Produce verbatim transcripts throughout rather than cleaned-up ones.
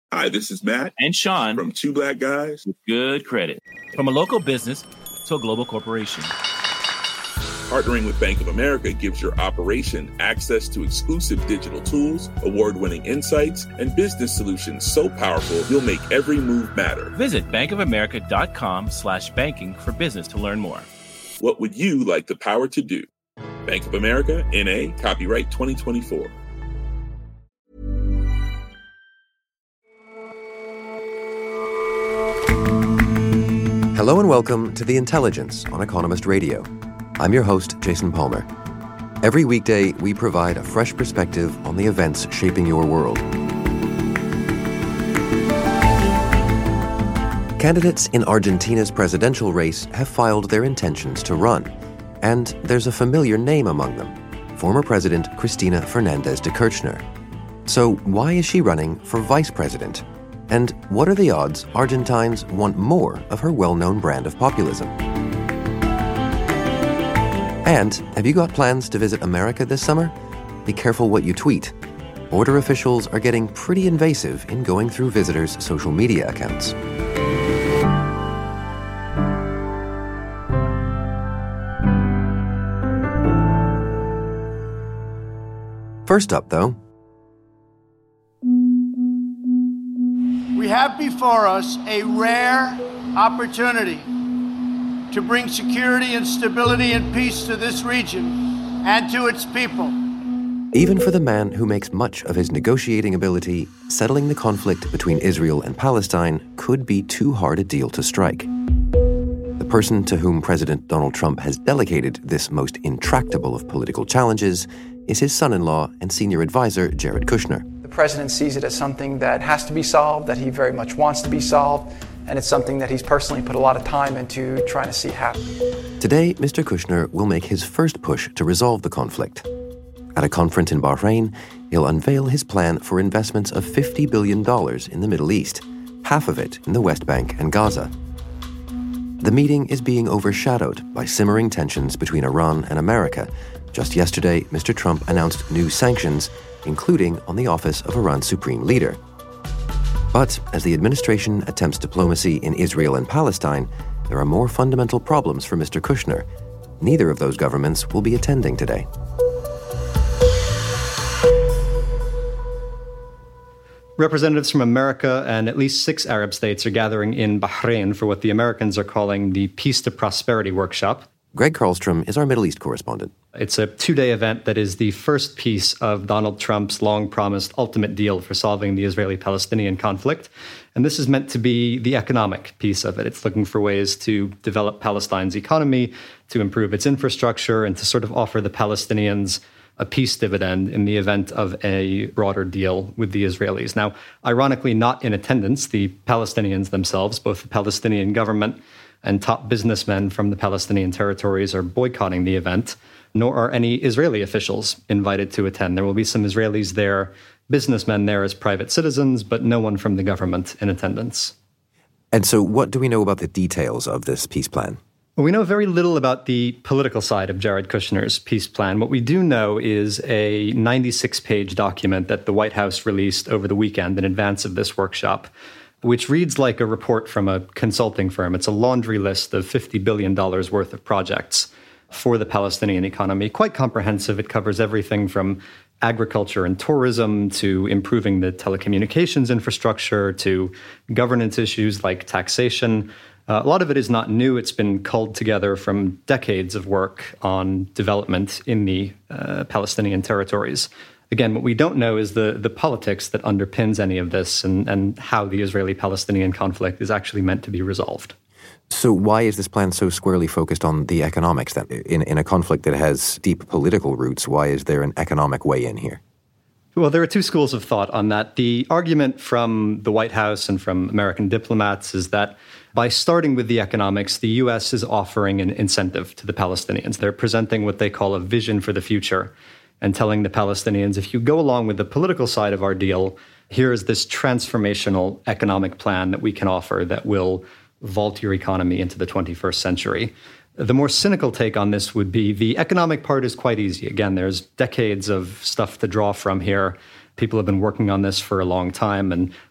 Hi, this is Matt and Sean from Two Black Guys with Good Credit. From a local business to a global corporation, partnering with Bank of America gives your operation access to exclusive digital tools, award-winning insights, and business solutions so powerful you'll make every move matter. Visit bankofamerica.com slash banking for business to learn more. What would you like the power to do? Bank of America, N A, copyright twenty twenty-four. Hello and welcome to The Intelligence on Economist Radio. I'm your host, Jason Palmer. Every weekday, we provide a fresh perspective on the events shaping your world. Candidates in Argentina's presidential race have filed their intentions to run. And there's a familiar name among them, former President Cristina Fernández de Kirchner. So why is she running for vice president? And what are the odds Argentines want more of her well-known brand of populism? And have you got plans to visit America this summer? Be careful what you tweet. Border officials are getting pretty invasive in going through visitors' social media accounts. First up, though, we have before us a rare opportunity to bring security and stability and peace to this region and to its people. Even for the man who makes much of his negotiating ability, settling the conflict between Israel and Palestine could be too hard a deal to strike. The person to whom President Donald Trump has delegated this most intractable of political challenges is his son-in-law and senior advisor, Jared Kushner. The president sees it as something that has to be solved, that he very much wants to be solved, and it's something that he's personally put a lot of time into trying to see happen. Today, Mister Kushner will make his first push to resolve the conflict. At a conference in Bahrain, he'll unveil his plan for investments of fifty billion dollars in the Middle East, half of it in the West Bank and Gaza. The meeting is being overshadowed by simmering tensions between Iran and America. Just yesterday, Mister Trump announced new sanctions, including on the office of Iran's supreme leader. But as the administration attempts diplomacy in Israel and Palestine, there are more fundamental problems for Mister Kushner. Neither of those governments will be attending today. Representatives from America and at least six Arab states are gathering in Bahrain for what the Americans are calling the Peace to Prosperity Workshop. Greg Carlstrom is our Middle East correspondent. It's a two-day event that is the first piece of Donald Trump's long-promised ultimate deal for solving the Israeli-Palestinian conflict. And this is meant to be the economic piece of it. It's looking for ways to develop Palestine's economy, to improve its infrastructure, and to sort of offer the Palestinians a peace dividend in the event of a broader deal with the Israelis. Now, ironically, not in attendance, the Palestinians themselves, both the Palestinian government and top businessmen from the Palestinian territories are boycotting the event, nor are any Israeli officials invited to attend. There will be some Israelis there, businessmen there as private citizens, but no one from the government in attendance. And so what do we know about the details of this peace plan? Well, we know very little about the political side of Jared Kushner's peace plan. What we do know is a ninety-six page document that the White House released over the weekend in advance of this workshop, which reads like a report from a consulting firm. It's a laundry list of fifty billion dollars worth of projects for the Palestinian economy. Quite comprehensive. It covers everything from agriculture and tourism to improving the telecommunications infrastructure to governance issues like taxation. Uh, a lot of it is not new. It's been culled together from decades of work on development in the uh, Palestinian territories. Again, what we don't know is the, the politics that underpins any of this and, and how the Israeli-Palestinian conflict is actually meant to be resolved. So why is this plan so squarely focused on the economics then? In, in a conflict that has deep political roots, why is there an economic way in here? Well, there are two schools of thought on that. The argument from the White House and from American diplomats is that by starting with the economics, the U S is offering an incentive to the Palestinians. They're presenting what they call a vision for the future and telling the Palestinians, if you go along with the political side of our deal, here is this transformational economic plan that we can offer that will vault your economy into the twenty-first century. The more cynical take on this would be the economic part is quite easy. Again, there's decades of stuff to draw from here. People have been working on this for a long time, and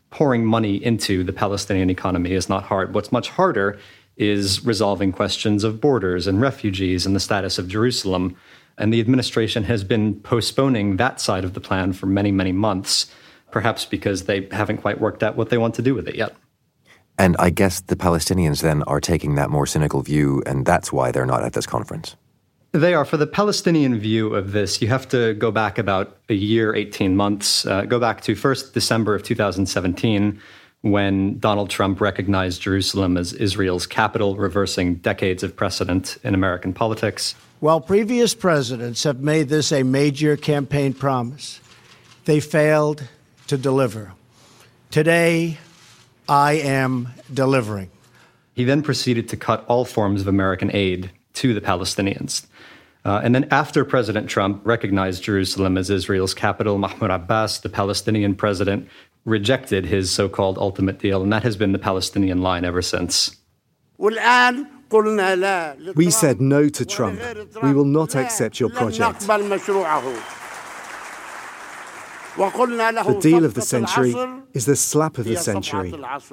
pouring money into the Palestinian economy is not hard. What's much harder is resolving questions of borders and refugees and the status of Jerusalem. And the administration has been postponing that side of the plan for many, many months, perhaps because they haven't quite worked out what they want to do with it yet. And I guess the Palestinians then are taking that more cynical view, and that's why they're not at this conference. They are. For the Palestinian view of this, you have to go back about a year, eighteen months. Uh, go back to first December of two thousand seventeen, when Donald Trump recognized Jerusalem as Israel's capital, reversing decades of precedent in American politics. While previous presidents have made this a major campaign promise, they failed to deliver. Today, I am delivering. He then proceeded to cut all forms of American aid to the Palestinians. Uh, and then after President Trump recognized Jerusalem as Israel's capital, Mahmoud Abbas, the Palestinian president, rejected his so-called ultimate deal, and that has been the Palestinian line ever since. We said no to Trump. We will not accept your project. The deal of the century is the slap of the century.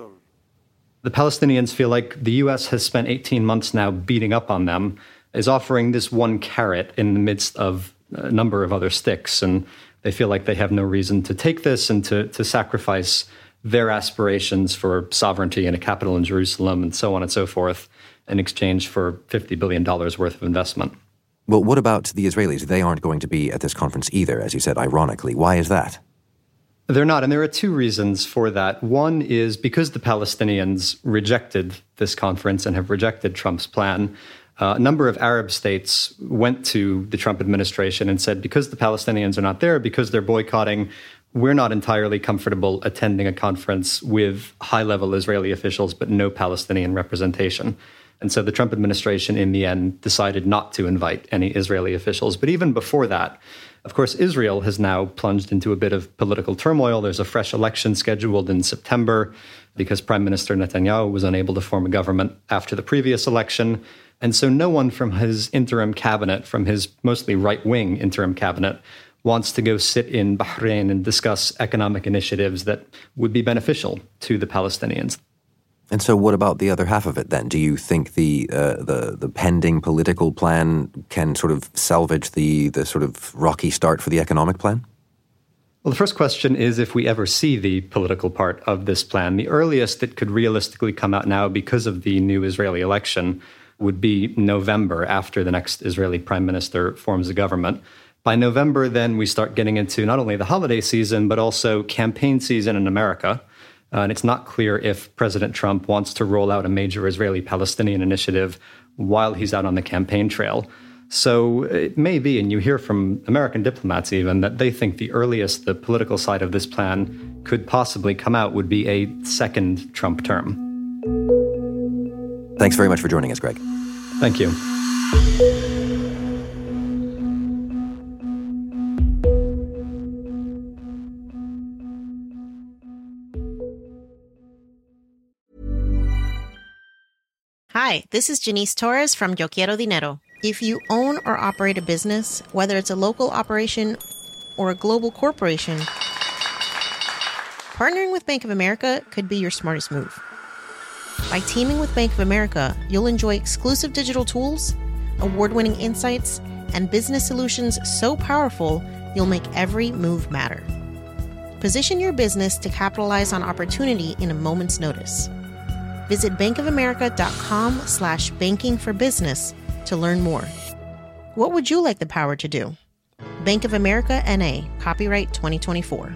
The Palestinians feel like the U S has spent eighteen months now beating up on them, is offering this one carrot in the midst of a number of other sticks, and they feel like they have no reason to take this and to, to sacrifice their aspirations for sovereignty and a capital in Jerusalem and so on and so forth in exchange for fifty billion dollars worth of investment. Well, what about the Israelis? They aren't going to be at this conference either, as you said, ironically. Why is that? They're not, and there are two reasons for that. One is because the Palestinians rejected this conference and have rejected Trump's plan. Uh, a number of Arab states went to the Trump administration and said, because the Palestinians are not there, because they're boycotting, we're not entirely comfortable attending a conference with high-level Israeli officials, but no Palestinian representation. And so the Trump administration, in the end, decided not to invite any Israeli officials. But even before that, of course, Israel has now plunged into a bit of political turmoil. There's a fresh election scheduled in September because Prime Minister Netanyahu was unable to form a government after the previous election. And so no one from his interim cabinet, from his mostly right-wing interim cabinet, wants to go sit in Bahrain and discuss economic initiatives that would be beneficial to the Palestinians. And so what about the other half of it then? Do you think the uh, the the pending political plan can sort of salvage the the sort of rocky start for the economic plan? Well, the first question is if we ever see the political part of this plan. The earliest it could realistically come out now because of the new Israeli election would be November, after the next Israeli prime minister forms a government. By November, then, we start getting into not only the holiday season, but also campaign season in America. Uh, and it's not clear if President Trump wants to roll out a major Israeli-Palestinian initiative while he's out on the campaign trail. So it may be, and you hear from American diplomats even, that they think the earliest the political side of this plan could possibly come out would be a second Trump term. Thanks very much for joining us, Greg. Thank you. Hi, this is Janice Torres from Yo Quiero Dinero. If you own or operate a business, whether it's a local operation or a global corporation, partnering with Bank of America could be your smartest move. By teaming with Bank of America, you'll enjoy exclusive digital tools, award-winning insights, and business solutions so powerful you'll make every move matter. Position your business to capitalize on opportunity in a moment's notice. Visit bankofamerica.com slash banking for business to learn more. What would you like the power to do? Bank of America N A, copyright twenty twenty-four.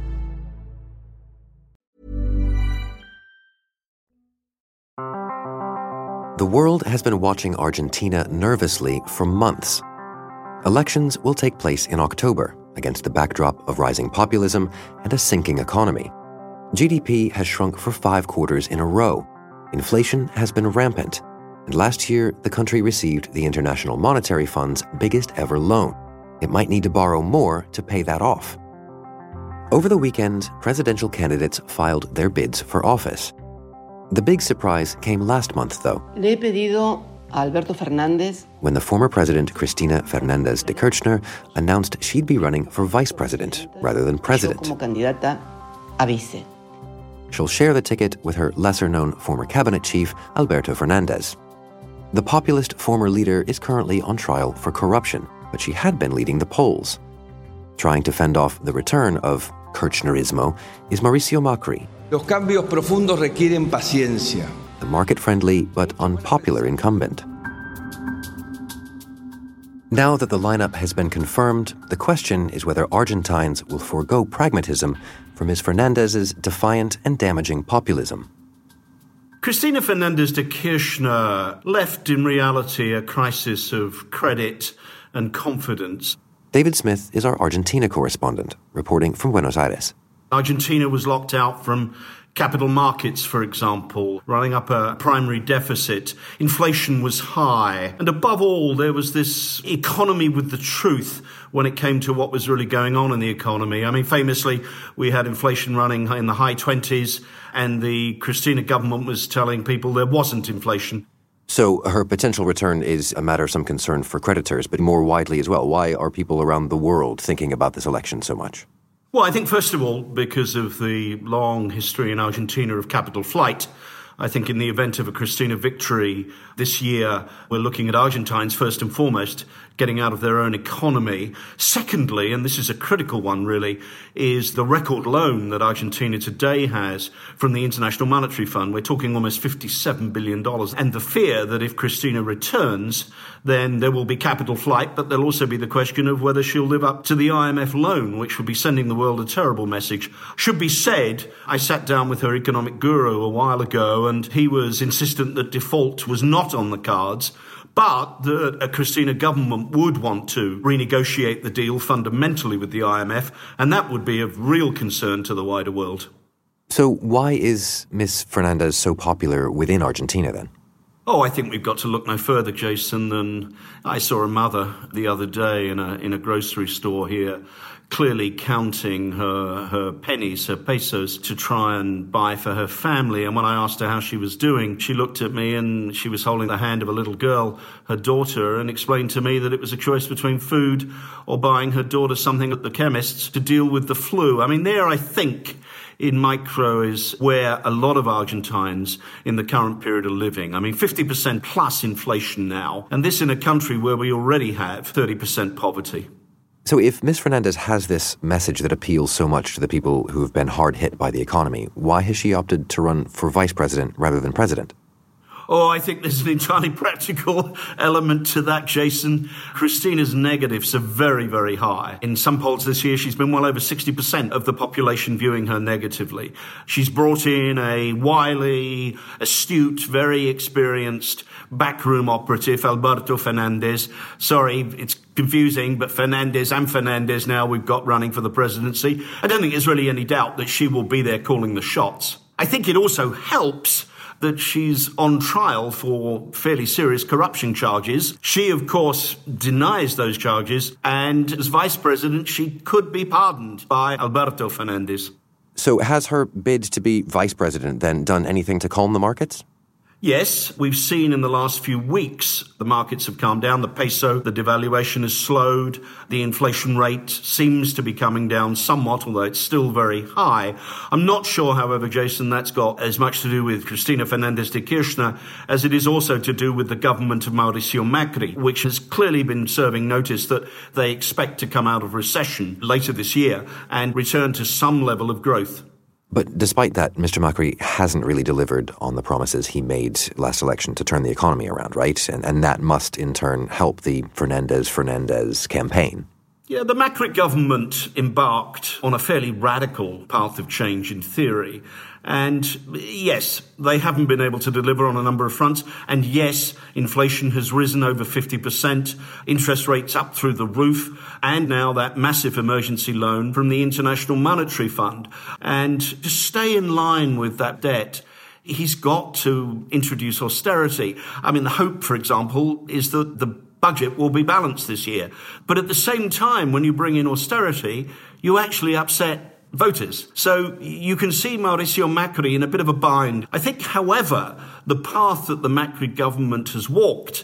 The world has been watching Argentina nervously for months. Elections will take place in October against the backdrop of rising populism and a sinking economy. G D P has shrunk for five quarters in a row. Inflation has been rampant, and last year the country received the International Monetary Fund's biggest ever loan. It might need to borrow more to pay that off. Over the weekend, presidential candidates filed their bids for office. The big surprise came last month, though. Le he pedido a Alberto Fernández, when the former president Cristina Fernández de Kirchner announced she'd be running for vice president rather than president. Como candidata a vice. She'll share the ticket with her lesser-known former cabinet chief, Alberto Fernandez. The populist former leader is currently on trial for corruption, but she had been leading the polls. Trying to fend off the return of Kirchnerismo is Mauricio Macri. Los cambios profundos requieren paciencia. The market-friendly but unpopular incumbent. Now that the lineup has been confirmed, the question is whether Argentines will forego pragmatism for Miz Fernandez's defiant and damaging populism. Cristina Fernández de Kirchner left, in reality, a crisis of credit and confidence. David Smith is our Argentina correspondent, reporting from Buenos Aires. Argentina was locked out from capital markets, for example, running up a primary deficit. Inflation was high. And above all, there was this economy with the truth when it came to what was really going on in the economy. I mean, famously, we had inflation running in the high twenties, and the Cristina government was telling people there wasn't inflation. So her potential return is a matter of some concern for creditors, but more widely as well. Why are people around the world thinking about this election so much? Well, I think, first of all, because of the long history in Argentina of capital flight. I think in the event of a Cristina victory this year, we're looking at Argentines, first and foremost, getting out of their own economy. Secondly, and this is a critical one really, is the record loan that Argentina today has from the International Monetary Fund. We're talking almost fifty-seven billion dollars. And the fear that if Cristina returns, then there will be capital flight, but there'll also be the question of whether she'll live up to the I M F loan, which would be sending the world a terrible message. Should be said, I sat down with her economic guru a while ago, and he was insistent that default was not on the cards, but that a Cristina government would want to renegotiate the deal fundamentally with the I M F, and that would be of real concern to the wider world. So why is Miz Fernandez so popular within Argentina then? Oh, I think we've got to look no further, Jason, than I saw a mother the other day in a in a grocery store here, clearly counting her her pennies, her pesos, to try and buy for her family. And when I asked her how she was doing, she looked at me and she was holding the hand of a little girl, her daughter, and explained to me that it was a choice between food or buying her daughter something at the chemist's to deal with the flu. I mean, there, I think, in micro is where a lot of Argentines in the current period are living. I mean, fifty percent plus inflation now, and this in a country where we already have thirty percent poverty. So if Miz Fernandez has this message that appeals so much to the people who have been hard hit by the economy, why has she opted to run for vice president rather than president? Oh, I think there's an entirely practical element to that, Jason. Cristina's negatives are very, very high. In some polls this year, she's been well over sixty percent of the population viewing her negatively. She's brought in a wily, astute, very experienced backroom operative, Alberto Fernandez. Sorry, it's confusing, but Fernandez and Fernandez now we've got running for the presidency. I don't think there's really any doubt that she will be there calling the shots. I think it also helps that she's on trial for fairly serious corruption charges. She, of course, denies those charges, and as vice president, she could be pardoned by Alberto Fernandez. So has her bid to be vice president then done anything to calm the markets? Yes, we've seen in the last few weeks the markets have calmed down. The peso, the devaluation has slowed. The inflation rate seems to be coming down somewhat, although it's still very high. I'm not sure, however, Jason, that's got as much to do with Cristina Fernández de Kirchner as it is also to do with the government of Mauricio Macri, which has clearly been serving notice that they expect to come out of recession later this year and return to some level of growth. But despite that, Mister Macri hasn't really delivered on the promises he made last election to turn the economy around, right? And, and that must, in turn, help the Fernandez-Fernandez campaign. Yeah, the Macri government embarked on a fairly radical path of change in theory. And yes, they haven't been able to deliver on a number of fronts. And yes, inflation has risen over fifty percent, interest rates up through the roof, and now that massive emergency loan from the International Monetary Fund. And to stay in line with that debt, he's got to introduce austerity. I mean, the hope, for example, is that the budget will be balanced this year. But at the same time, when you bring in austerity, you actually upset voters. So you can see Mauricio Macri in a bit of a bind. I think, however, the path that the Macri government has walked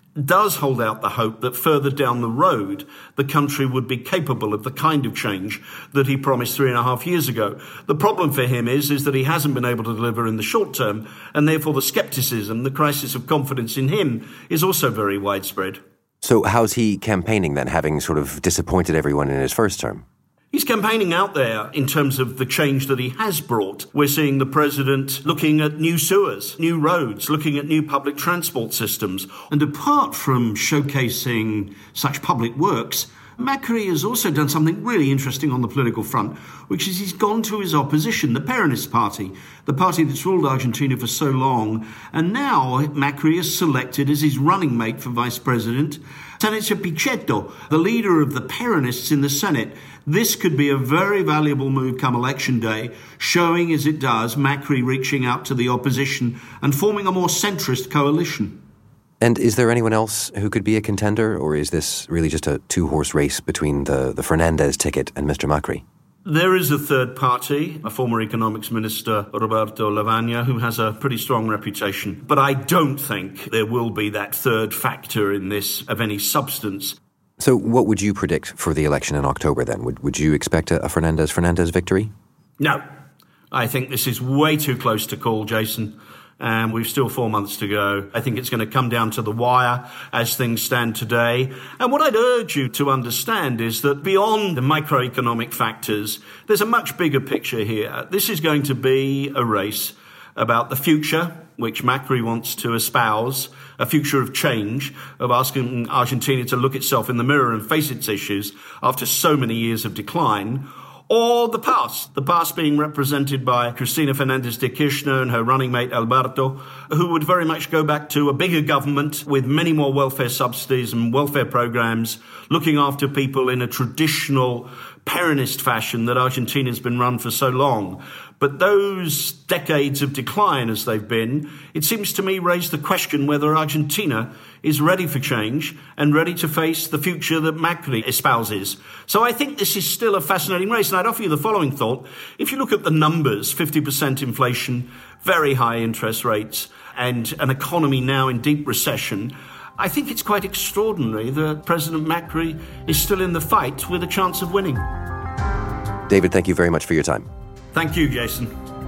does hold out the hope that further down the road, the country would be capable of the kind of change that he promised three and a half years ago. The problem for him is, is that he hasn't been able to deliver in the short term, and therefore the scepticism, the crisis of confidence in him is also very widespread. So how's he campaigning then, having sort of disappointed everyone in his first term? He's campaigning out there in terms of the change that he has brought. We're seeing the president looking at new sewers, new roads, looking at new public transport systems. And apart from showcasing such public works, Macri has also done something really interesting on the political front, which is he's gone to his opposition, the Peronist Party, the party that's ruled Argentina for so long. And now Macri is selected as his running mate for vice president, Senator Pichetto, the leader of the Peronists in the Senate. This could be a very valuable move come election day, showing, as it does, Macri reaching out to the opposition and forming a more centrist coalition. And is there anyone else who could be a contender, or is this really just a two-horse race between the, the Fernandez ticket and Mister Macri? There is a third party, a former economics minister, Roberto Lavagna, who has a pretty strong reputation. But I don't think there will be that third factor in this of any substance. So what would you predict for the election in October then? Would, would you expect a, a Fernandez-Fernandez victory? No. I think this is way too close to call, Jason. And we've still four months to go. I think it's going to come down to the wire as things stand today. And what I'd urge you to understand is that beyond the microeconomic factors, there's a much bigger picture here. This is going to be a race about the future, which Macri wants to espouse, a future of change, of asking Argentina to look itself in the mirror and face its issues after so many years of decline, or the past, the past being represented by Cristina Fernández de Kirchner and her running mate Alberto, who would very much go back to a bigger government with many more welfare subsidies and welfare programs, looking after people in a traditional Peronist fashion that Argentina's been run for so long. But those decades of decline as they've been, it seems to me raise the question whether Argentina is ready for change and ready to face the future that Macri espouses. So I think this is still a fascinating race. And I'd offer you the following thought. If you look at the numbers, fifty percent inflation, very high interest rates, and an economy now in deep recession, I think it's quite extraordinary that President Macri is still in the fight with a chance of winning. David, thank you very much for your time. Thank you, Jason.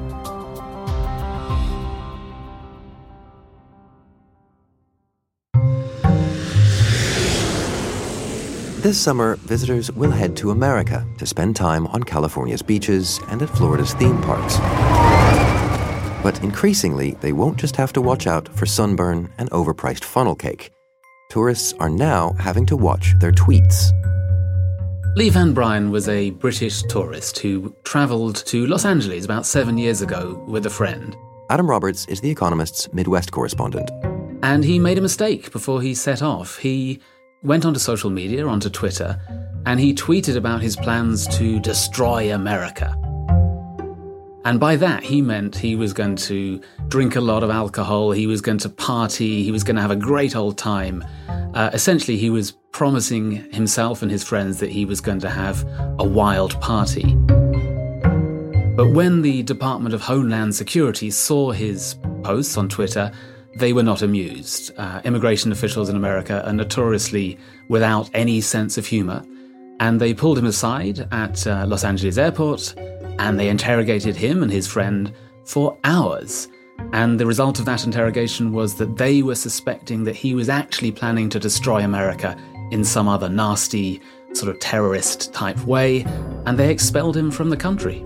This summer, visitors will head to America to spend time on California's beaches and at Florida's theme parks. But increasingly, they won't just have to watch out for sunburn and overpriced funnel cake. Tourists are now having to watch their tweets. Lee Van Bryan was a British tourist who travelled to Los Angeles about seven years ago with a friend. Adam Roberts is The Economist's Midwest correspondent. And he made a mistake before he set off. He went onto social media, onto Twitter, and he tweeted about his plans to destroy America. And by that, he meant he was going to drink a lot of alcohol, he was going to party, he was going to have a great old time. Uh, essentially, he was promising himself and his friends that he was going to have a wild party. But when the Department of Homeland Security saw his posts on Twitter, they were not amused. Uh, immigration officials in America are notoriously without any sense of humour, and they pulled him aside at uh, Los Angeles airport, and they interrogated him and his friend for hours. And the result of that interrogation was that they were suspecting that he was actually planning to destroy America in some other nasty, sort of terrorist-type way, and they expelled him from the country.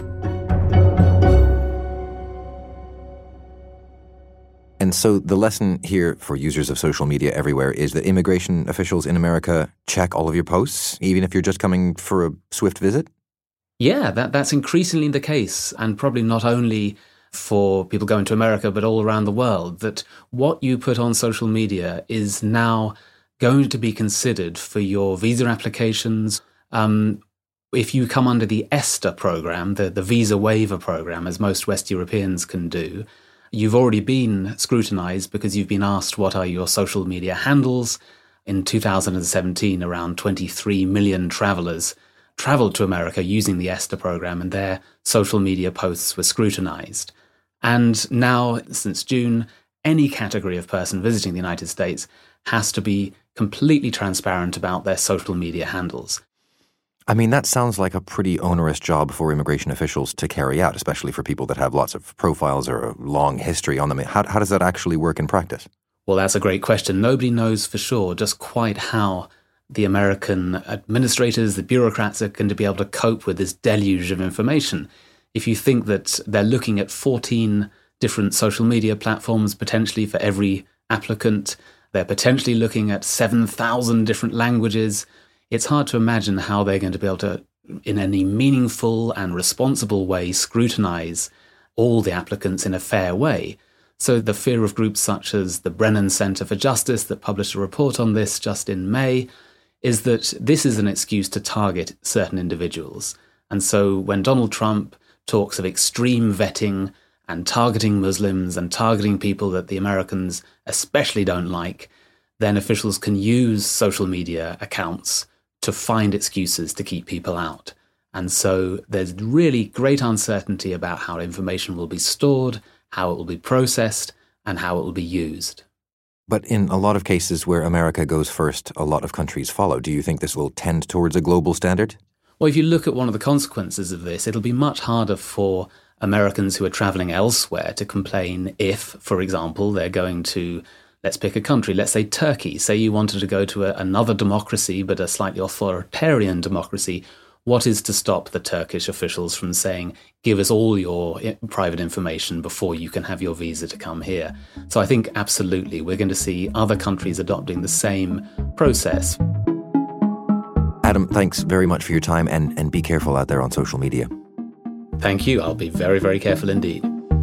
And so the lesson here for users of social media everywhere is that immigration officials in America check all of your posts, even if you're just coming for a swift visit? Yeah, that, that's increasingly the case, and probably not only for people going to America, but all around the world, that what you put on social media is now going to be considered for your visa applications. Um, if you come under the ESTA program, the, the visa waiver program, as most West Europeans can do, you've already been scrutinized because you've been asked what are your social media handles. In two thousand seventeen, around twenty-three million travelers traveled to America using the ESTA program, and their social media posts were scrutinized. And now, since June, any category of person visiting the United States has to be completely transparent about their social media handles. I mean, that sounds like a pretty onerous job for immigration officials to carry out, especially for people that have lots of profiles or a long history on them. How, how does that actually work in practice? Well, that's a great question. Nobody knows for sure just quite how the American administrators, the bureaucrats, are going to be able to cope with this deluge of information. If you think that they're looking at fourteen different social media platforms potentially for every applicant, they're potentially looking at seven thousand different languages, it's hard to imagine how they're going to be able to, in any meaningful and responsible way, scrutinize all the applicants in a fair way. So the fear of groups such as the Brennan Center for Justice, that published a report on this just in May, is that this is an excuse to target certain individuals. And so when Donald Trump talks of extreme vetting and targeting Muslims and targeting people that the Americans especially don't like, then officials can use social media accounts to find excuses to keep people out. And so there's really great uncertainty about how information will be stored, how it will be processed, and how it will be used. But in a lot of cases where America goes first, a lot of countries follow. Do you think this will tend towards a global standard? Well, if you look at one of the consequences of this, it'll be much harder for Americans who are traveling elsewhere to complain if, for example, they're going to, let's pick a country, let's say Turkey. Say you wanted to go to a, another democracy, but a slightly authoritarian democracy. What is to stop the Turkish officials from saying, give us all your private information before you can have your visa to come here? So I think absolutely we're going to see other countries adopting the same process. Adam, thanks very much for your time, and, and be careful out there on social media. Thank you. I'll be very, very careful indeed.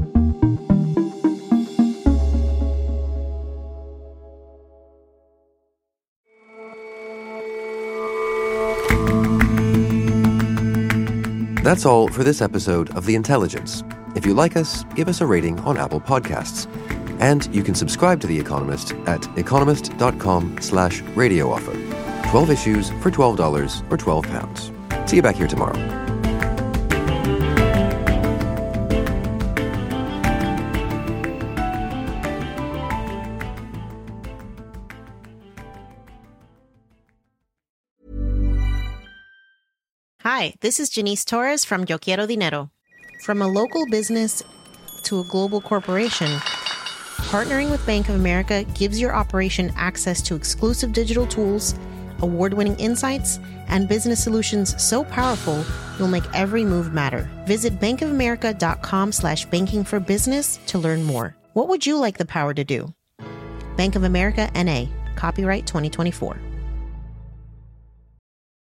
That's all for this episode of The Intelligence. If you like us, give us a rating on Apple Podcasts. And you can subscribe to The Economist at economist.com slash radio offer. twelve issues for twelve dollars or twelve pounds. See you back here tomorrow. Hi, this is Janice Torres from Yo Quiero Dinero. From a local business to a global corporation, partnering with Bank of America gives your operation access to exclusive digital tools, award-winning insights, and business solutions so powerful you'll make every move matter. Visit bankofamerica.com slash banking for business to learn more. What would you like the power to do? Bank of America, N A. Copyright twenty twenty-four.